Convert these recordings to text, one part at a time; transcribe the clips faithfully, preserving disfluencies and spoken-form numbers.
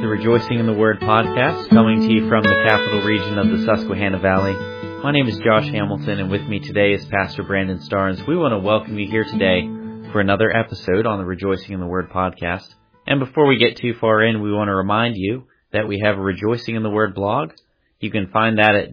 Rejoicing in the Word podcast, coming to you from the capital region of the Susquehanna Valley. My name is Josh Hamilton, and with me today is Pastor Brandon Starnes. We want to welcome you here today for another episode on the Rejoicing in the Word podcast. And before we get too far in, we want to remind you that we have a Rejoicing in the Word blog. You can find that at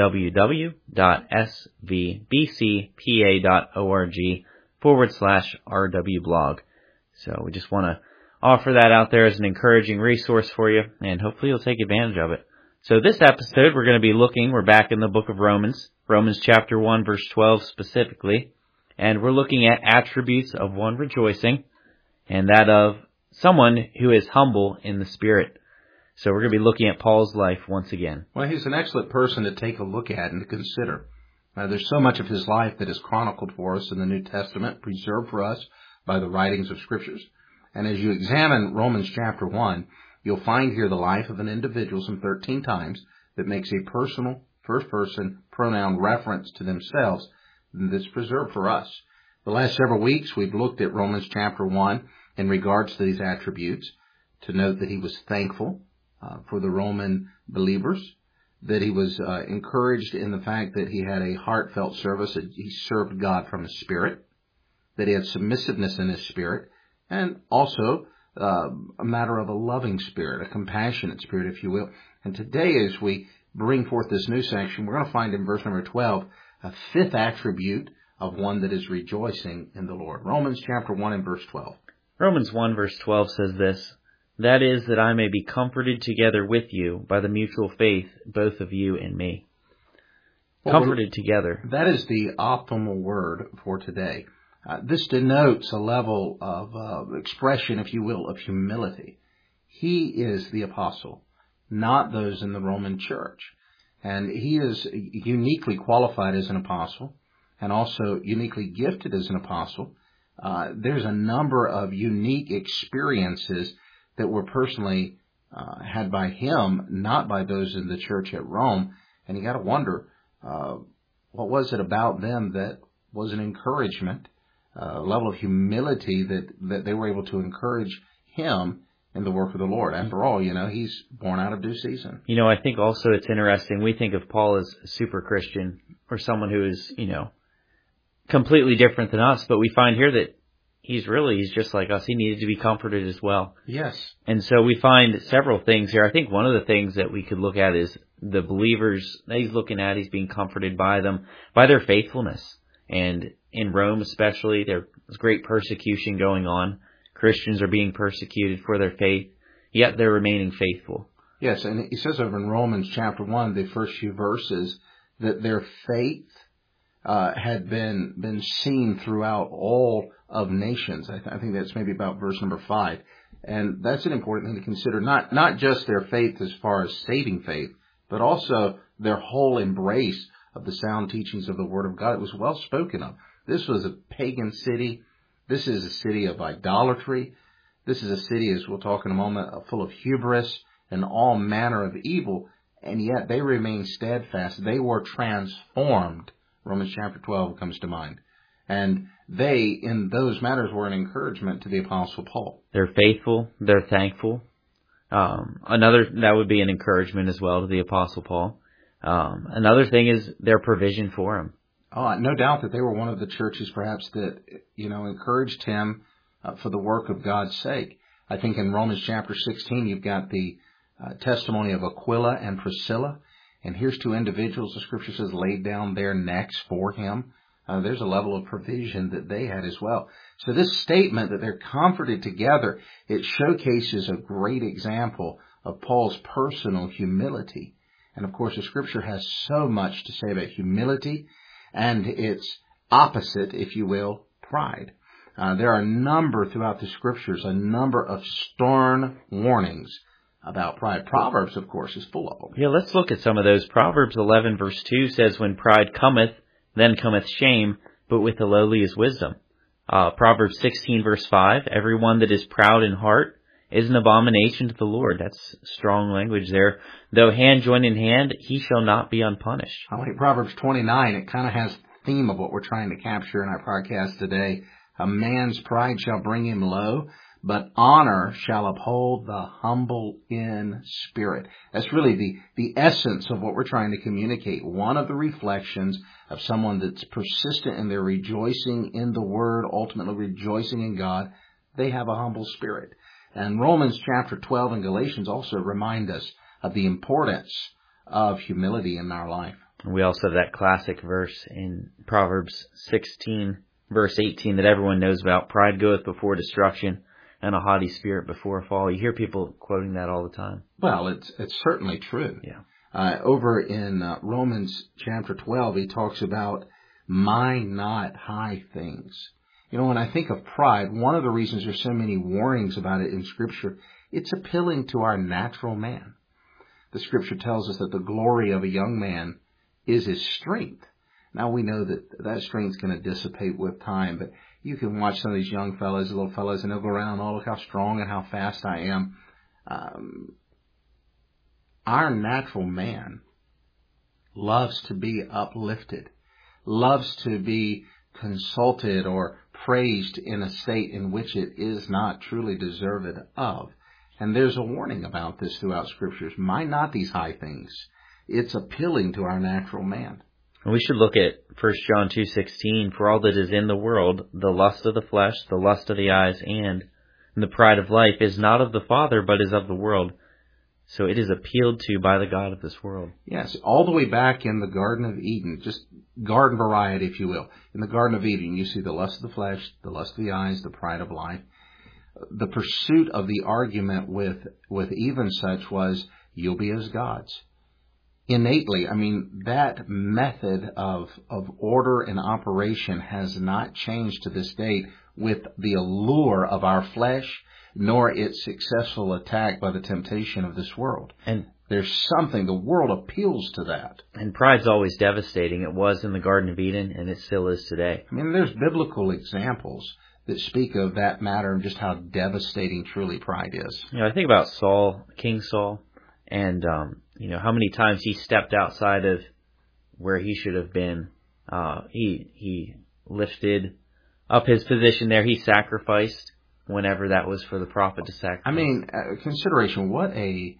www.svbcpa.org forward slash RW blog. So we just want to offer that out there as an encouraging resource for you, and hopefully you'll take advantage of it. So this episode, we're going to be looking, we're back in the book of Romans, Romans chapter one, verse twelve specifically, and we're looking at attributes of one rejoicing, and that of someone who is humble in the spirit. So we're going to be looking at Paul's life once again. Well, he's an excellent person to take a look at and to consider. Uh, there's so much of his life that is chronicled for us in the New Testament, preserved for us by the writings of Scriptures. And as you examine Romans chapter one, you'll find here the life of an individual some thirteen times that makes a personal, first-person pronoun reference to themselves that's preserved for us. The last several weeks, we've looked at Romans chapter one in regards to these attributes, to note that he was thankful uh, for the Roman believers, that he was uh, encouraged in the fact that he had a heartfelt service, that he served God from his spirit, that he had submissiveness in his spirit, and also uh, a matter of a loving spirit, a compassionate spirit, if you will. And today, as we bring forth this new section, we're going to find in verse number twelve a fifth attribute of one that is rejoicing in the Lord. Romans chapter one and verse twelve. Romans one verse twelve says this, "That is, that I may be comforted together with you by the mutual faith, both of you and me." Well, comforted together. That is the optimal word for today. Uh, this denotes a level of uh, expression, if you will, of humility. He is the apostle, not those in the Roman church. And he is uniquely qualified as an apostle and also uniquely gifted as an apostle. Uh, there's a number of unique experiences that were personally uh, had by him, not by those in the church at Rome. And you got to wonder, uh, what was it about them that was an encouragement? A uh, level of humility that, that they were able to encourage him in the work of the Lord. After all, you know, he's born out of due season. You know, I think also it's interesting. We think of Paul as a super Christian or someone who is, you know, completely different than us. But we find here that he's really, he's just like us. He needed to be comforted as well. Yes. And so we find several things here. I think one of the things that we could look at is the believers that he's looking at. He's being comforted by them, by their faithfulness. And in Rome especially, there's great persecution going on. Christians are being persecuted for their faith, yet they're remaining faithful. Yes, and he says over in Romans chapter one, the first few verses, that their faith uh, had been been seen throughout all of nations. I, th- I think that's maybe about verse number five. And that's an important thing to consider, not, not just their faith as far as saving faith, but also their whole embrace of the sound teachings of the Word of God. It was well spoken of. This was a pagan city. This is a city of idolatry. This is a city, as we'll talk in a moment, full of hubris and all manner of evil, and yet they remained steadfast. They were transformed. Romans chapter twelve comes to mind. And they, in those matters, were an encouragement to the Apostle Paul. They're faithful. They're thankful. Um, another, that would be an encouragement as well to the Apostle Paul. Um, another thing is their provision for him. Oh, no doubt that they were one of the churches perhaps that, you know, encouraged him uh, for the work of God's sake. I think in Romans chapter sixteen, you've got the uh, testimony of Aquila and Priscilla. And here's two individuals, the Scripture says, laid down their necks for him. Uh, there's a level of provision that they had as well. So this statement that they're comforted together, it showcases a great example of Paul's personal humility. And, of course, the Scripture has so much to say about humility and its opposite, if you will, pride. Uh, there are a number throughout the Scriptures, a number of stern warnings about pride. Proverbs, of course, is full of them. Yeah, let's look at some of those. Proverbs eleven verse two says, "When pride cometh, then cometh shame, but with the lowly is wisdom." Uh, Proverbs sixteen verse five, "Everyone that is proud in heart is an abomination to the Lord." That's strong language there. "Though hand join in hand, he shall not be unpunished." I like Proverbs twenty-nine. It kind of has the theme of what we're trying to capture in our podcast today. "A man's pride shall bring him low, but honor shall uphold the humble in spirit. That's really the, the essence of what we're trying to communicate. One of the reflections of someone that's persistent in their rejoicing in the Word, ultimately rejoicing in God, they have a humble spirit. And Romans chapter twelve and Galatians also remind us of the importance of humility in our life. We also have that classic verse in Proverbs sixteen, verse eighteen, that everyone knows about. Pride goeth before destruction, and a haughty spirit before a fall. You hear people quoting that all the time. Well, it's it's certainly true. Yeah. Uh, over in uh, Romans chapter twelve, he talks about mind not high things. You know, when I think of pride, one of the reasons there's so many warnings about it in Scripture, it's appealing to our natural man. The Scripture tells us that the glory of a young man is his strength. Now we know that that strength's going to dissipate with time, but you can watch some of these young fellas, little fellas, and they'll go around, oh, look how strong and how fast I am. Um, our natural man loves to be uplifted, loves to be consulted or praised in a state in which it is not truly deserved of. And there's a warning about this throughout Scriptures. Mind not these high things. It's appealing to our natural man. We should look at First John two sixteen. For all that is in the world, the lust of the flesh, the lust of the eyes, and the pride of life is not of the Father, but is of the world. So it is appealed to by the God of this world. Yes, all the way back in the Garden of Eden, just garden variety, if you will. In the Garden of Eden, you see the lust of the flesh, the lust of the eyes, the pride of life. The pursuit of the argument with, with Eve and such was, you'll be as gods. Innately, I mean, that method of of order and operation has not changed to this date with the allure of our flesh, nor its successful attack by the temptation of this world. And there's something, the world appeals to that. And pride's always devastating. It was in the Garden of Eden, and it still is today. I mean, there's biblical examples that speak of that matter and just how devastating truly pride is. You know, I think about Saul, King Saul, and um, you know how many times he stepped outside of where he should have been. Uh, he he lifted up his position there. He sacrificed whenever that was for the prophet to sacrifice. I mean, uh, consideration. What a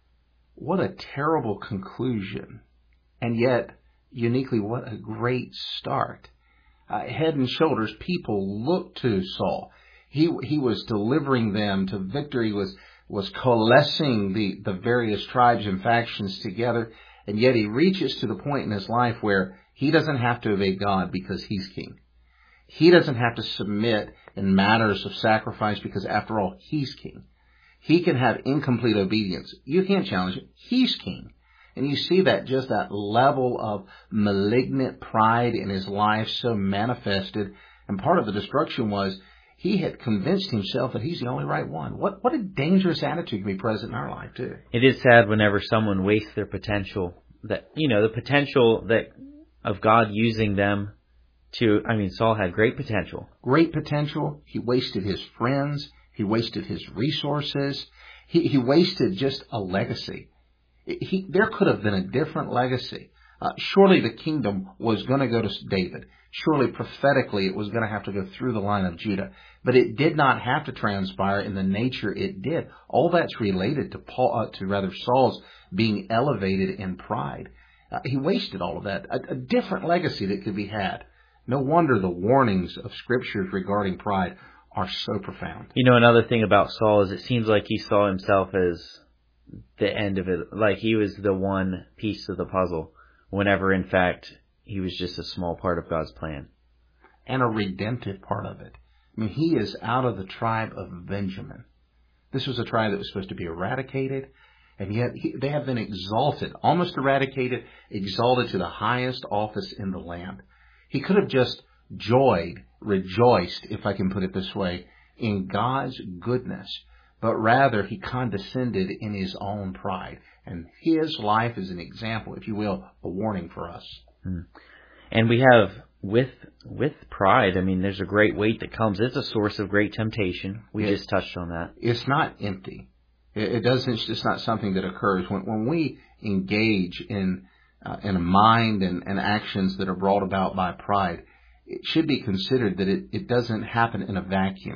what a terrible conclusion, and yet uniquely, what a great start. Uh, head and shoulders, people looked to Saul. He he was delivering them to victory. Was was coalescing the, the various tribes and factions together, and yet he reaches to the point in his life where he doesn't have to obey God because he's king. He doesn't have to submit in matters of sacrifice because, after all, he's king. He can have incomplete obedience. You can't challenge it. He's king. And you see that just that level of malignant pride in his life so manifested. And part of the destruction was he had convinced himself that he's the only right one. What what a dangerous attitude can be present in our life, too. It is sad whenever someone wastes their potential, that, you know, the potential that of God using them to, I mean, Saul had great potential. Great potential. He wasted his friends. He wasted his resources. He, he wasted just a legacy. He, there could have been a different legacy. Uh, surely the kingdom was going to go to David. Surely prophetically it was going to have to go through the line of Judah. But it did not have to transpire in the nature it did. All that's related to Paul, uh, to rather Saul's being elevated in pride. Uh, he wasted all of that. A, a different legacy that could be had. No wonder the warnings of Scriptures regarding pride are so profound. You know, another thing about Saul is it seems like he saw himself as the end of it, like he was the one piece of the puzzle, whenever in fact he was just a small part of God's plan. And a redemptive part of it. I mean, he is out of the tribe of Benjamin. This was a tribe that was supposed to be eradicated, and yet he, they have been exalted, almost eradicated, exalted to the highest office in the land. He could have just joyed, rejoiced, if I can put it this way, in God's goodness. But rather, he condescended in his own pride. And his life is an example, if you will, a warning for us. Mm. And we have, with with pride, I mean, there's a great weight that comes. It's a source of great temptation. We it, just touched on that. It's not empty. It, it doesn't. It's just not something that occurs. When, when we engage in, uh, in a mind and, and actions that are brought about by pride, it should be considered that it, it doesn't happen in a vacuum.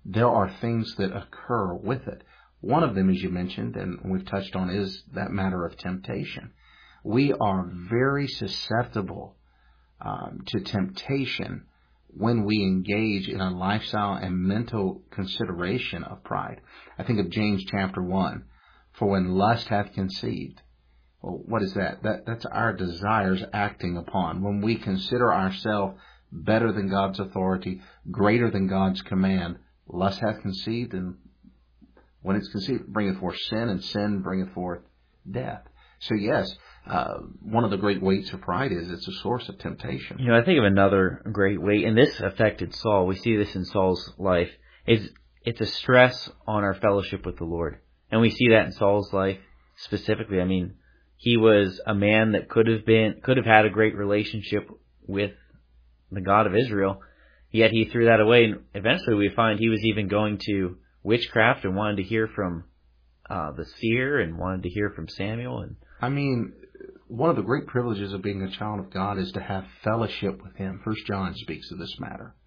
there are things that occur with it. One of them, as you mentioned, and we've touched on, is that matter of temptation. We are very susceptible um, to temptation when we engage in a lifestyle and mental consideration of pride. I think of James chapter one, for when lust hath conceived. Well, what is that? that? That's our desires acting upon. When we consider ourselves better than God's authority, greater than God's command, lust hath conceived, and when it's conceived, it bringeth forth sin, and sin bringeth forth death. So yes, uh, one of the great weights of pride is it's a source of temptation. You know, I think of another great weight, and this affected Saul. We see this in Saul's life. Is it's a stress on our fellowship with the Lord. And we see that in Saul's life specifically. I mean, he was a man that could have been, could have had a great relationship with the God of Israel, yet he threw that away. And eventually we find he was even going to witchcraft and wanted to hear from uh, the seer and wanted to hear from Samuel. And I mean, one of the great privileges of being a child of God is to have fellowship with Him. First John speaks of this matter.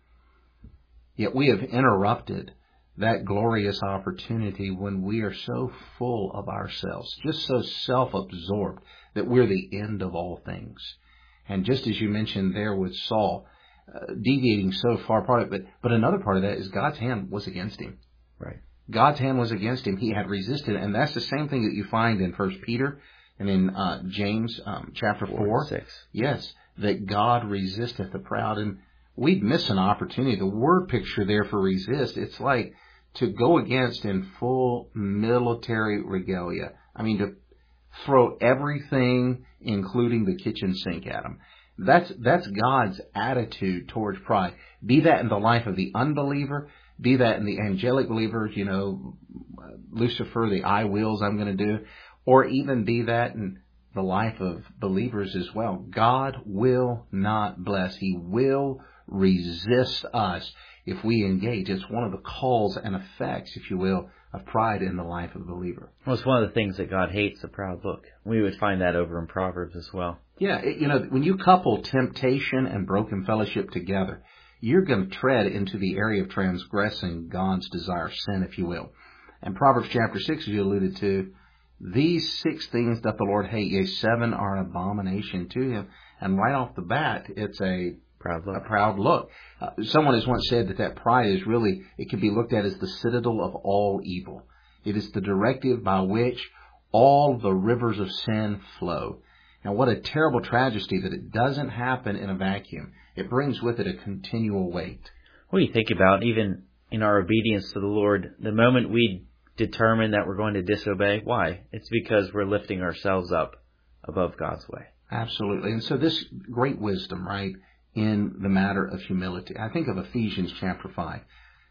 Yet we have interrupted that glorious opportunity when we are so full of ourselves, just so self-absorbed that we're the end of all things. And just as you mentioned there with Saul, uh, deviating so far apart, but, but another part of that is God's hand was against him. Right. God's hand was against him. He had resisted, and that's the same thing that you find in First Peter and in uh, James um, chapter four. four and six. Yes, that God resisteth the proud, and we'd miss an opportunity. The word picture there for resist, it's like to go against in full military regalia. I mean, to throw everything, including the kitchen sink, at them. That's that's God's attitude towards pride. Be that in the life of the unbeliever, be that in the angelic believers, you know, Lucifer, the I wills I'm going to do, or even be that in the life of believers as well. God will not bless. He will resist us if we engage. It's one of the calls and effects, if you will, of pride in the life of the believer. Well, it's one of the things that God hates, a proud look. We would find that over in Proverbs as well. Yeah, it, you know, when you couple temptation and broken fellowship together, you're going to tread into the area of transgressing God's desire, sin, if you will. And Proverbs chapter six, as you alluded to, these six things that the Lord hate, yea, seven are an abomination to Him. And right off the bat, it's a Proud look. A proud look. Uh, someone has once said that that pride is really, it can be looked at as the citadel of all evil. It is the directive by which all the rivers of sin flow. Now, what a terrible tragedy that it doesn't happen in a vacuum. It brings with it a continual weight. What do you think about, even in our obedience to the Lord, the moment we determine that we're going to disobey? Why? It's because we're lifting ourselves up above God's way. Absolutely. And so this great wisdom, right, in the matter of humility. I think of Ephesians chapter five.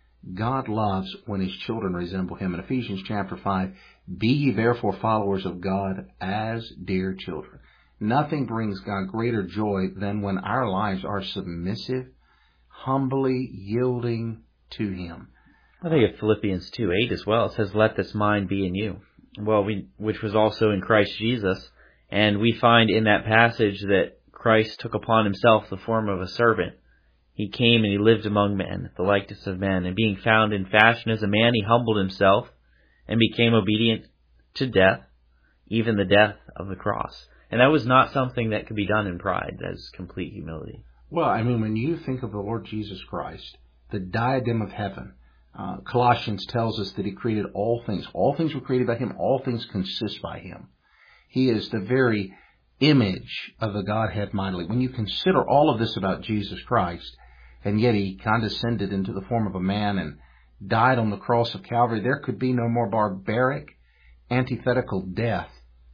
God loves when His children resemble Him. In Ephesians chapter five, be ye therefore followers of God as dear children. Nothing brings God greater joy than when our lives are submissive, humbly yielding to Him. I think of Philippians two eight as well. It says, let this mind be in you. Well, we, which was also in Christ Jesus. And we find in that passage that Christ took upon Himself the form of a servant. He came and He lived among men, the likeness of men. And being found in fashion as a man, He humbled Himself and became obedient to death, even the death of the cross. And that was not something that could be done in pride. That is complete humility. Well, I mean, when you think of the Lord Jesus Christ, the diadem of heaven, uh, Colossians tells us that He created all things. All things were created by Him. All things consist by Him. He is the very image of the Godhead mightily. When you consider all of this about Jesus Christ, and yet He condescended into the form of a man and died on the cross of Calvary, there could be no more barbaric, antithetical death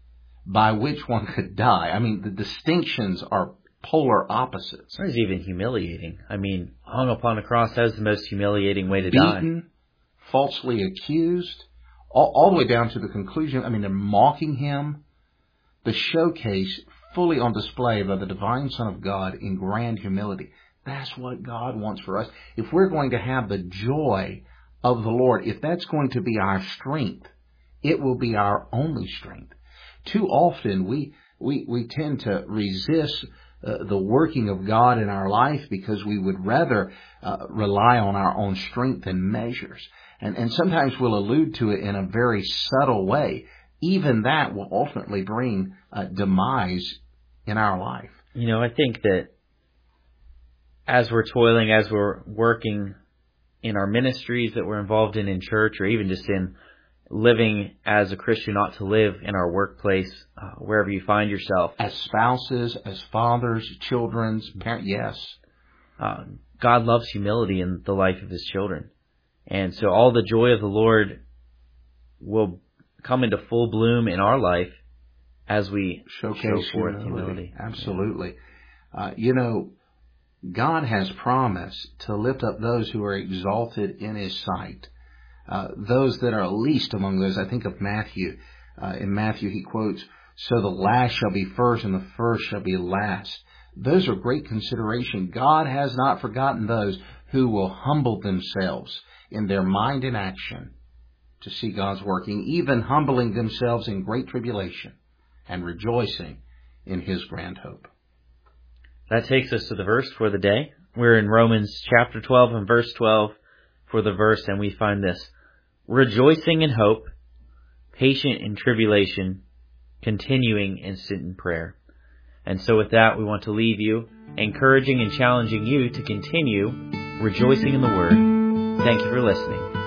by which one could die. I mean, the distinctions are polar opposites. Or is even humiliating. I mean, hung upon a cross, that is the most humiliating way to die. Beaten, falsely accused, all, all the way down to the conclusion. I mean, they're mocking Him. The showcase fully on display by the divine Son of God in grand humility. That's what God wants for us. If we're going to have the joy of the Lord, if that's going to be our strength, it will be our only strength. Too often we we, we tend to resist uh, the working of God in our life because we would rather uh, rely on our own strength and measures. And, and sometimes we'll allude to it in a very subtle way. Even that will ultimately bring uh, demise in our life. You know, I think that as we're toiling, as we're working in our ministries that we're involved in in church, or even just in living as a Christian ought to live in our workplace, uh, wherever you find yourself. As spouses, as fathers, children's parents, yes. Uh, God loves humility in the life of His children. And so all the joy of the Lord will come into full bloom in our life as we Showcase show forth humility. humility. Absolutely. Yeah. Uh, you know, God has promised to lift up those who are exalted in His sight. Uh, those that are least among those. I think of Matthew. Uh, in Matthew he quotes, "So the last shall be first and the first shall be last." Those are great consideration. God has not forgotten those who will humble themselves in their mind and action to see God's working, even humbling themselves in great tribulation and rejoicing in His grand hope. That takes us to the verse for the day. We're in Romans chapter twelve and verse twelve for the verse, and we find this: rejoicing in hope, patient in tribulation, continuing instant in prayer. And so with that, we want to leave you, encouraging and challenging you to continue rejoicing in the Word. Thank you for listening.